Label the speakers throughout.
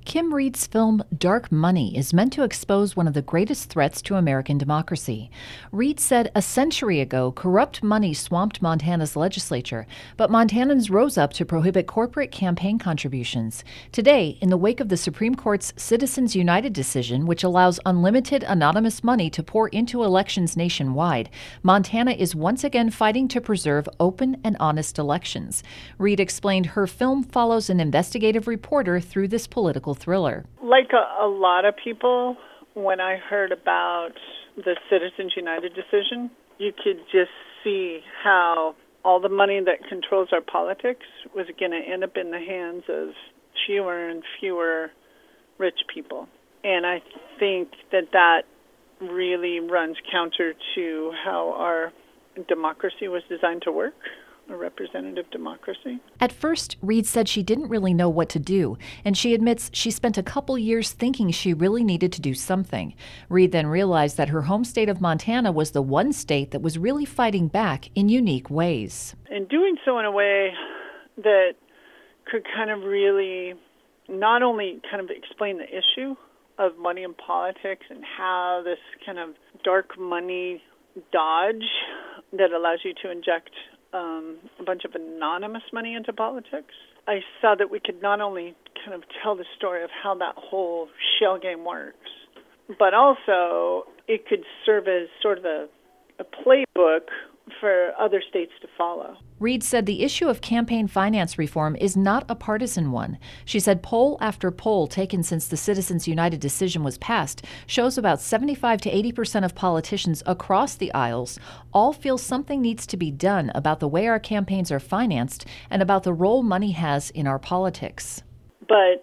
Speaker 1: Kim Reed's film Dark Money is meant to expose one of the greatest threats to American democracy. Reed said a century ago, corrupt money swamped Montana's legislature, but Montanans rose up to prohibit corporate campaign contributions. Today, in the wake of the Supreme Court's Citizens United decision, which allows unlimited anonymous money to pour into elections nationwide, Montana is once again fighting to preserve open and honest elections. Reed explained her film follows an investigative reporter through this political thriller.
Speaker 2: Like a lot of people, when I heard about the Citizens United decision, you could just see how all the money that controls our politics was going to end up in the hands of fewer and fewer rich people. And I think that really runs counter to how our democracy was designed to work. A representative democracy.
Speaker 1: At first, Reed said she didn't really know what to do, and she admits she spent a couple years thinking she really needed to do something. Reed then realized that her home state of Montana was the one state that was really fighting back in unique ways.
Speaker 2: And doing so in a way that could kind of really not only kind of explain the issue of money in politics and how this kind of dark money dodge that allows you to inject a bunch of anonymous money into politics. I saw that we could not only kind of tell the story of how that whole shell game works, but also it could serve as sort of a playbook for other states to follow.
Speaker 1: Reed said the issue of campaign finance reform is not a partisan one. She said poll after poll taken since the Citizens United decision was passed shows about 75 to 80% of politicians across the aisles all feel something needs to be done about the way our campaigns are financed and about the role money has in our politics.
Speaker 2: But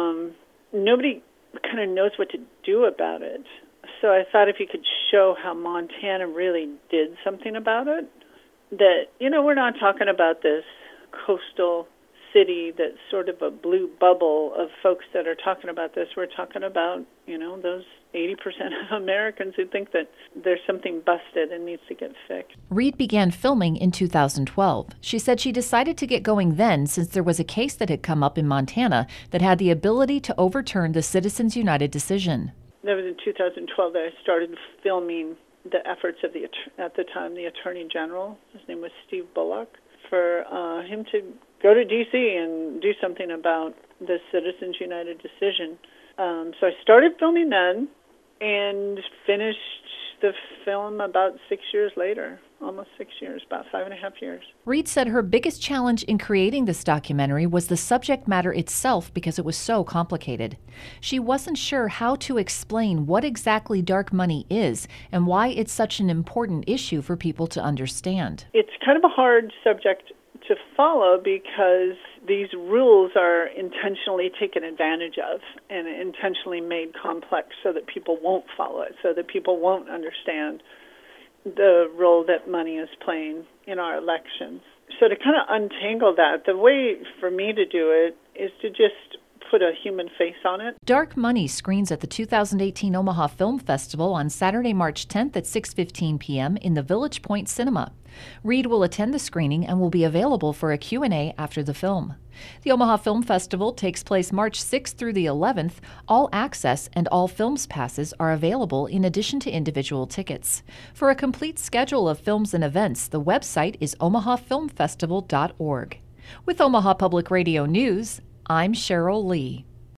Speaker 2: nobody kind of knows what to do about it. So I thought if you could show how Montana really did something about it, that, we're not talking about this coastal city that's sort of a blue bubble of folks that are talking about this. We're talking about, those 80% of Americans who think that there's something busted and needs to get fixed.
Speaker 1: Reed began filming in 2012. She said she decided to get going then since there was a case that had come up in Montana that had the ability to overturn the Citizens United decision.
Speaker 2: That was in 2012 that I started filming the efforts of at the time, the Attorney General. His name was Steve Bullock, for him to go to D.C. and do something about the Citizens United decision. So I started filming then and finished the film about 6 years later. Almost 6 years, about 5.5 years.
Speaker 1: Reed said her biggest challenge in creating this documentary was the subject matter itself because it was so complicated. She wasn't sure how to explain what exactly dark money is and why it's such an important issue for people to understand.
Speaker 2: It's kind of a hard subject to follow because these rules are intentionally taken advantage of and intentionally made complex so that people won't follow it, so that people won't understand the role that money is playing in our elections. So to kind of untangle that, the way for me to do it is to just put a human face on it.
Speaker 1: Dark Money screens at the 2018 Omaha Film Festival on Saturday, March 10th at 6:15 p.m. in the Village Point Cinema. Reed will attend the screening and will be available for a Q&A after the film. The Omaha Film Festival takes place March 6th through the 11th. All access and all films passes are available in addition to individual tickets. For a complete schedule of films and events, the website is omahafilmfestival.org. With Omaha Public Radio News, I'm Cheryl Lee.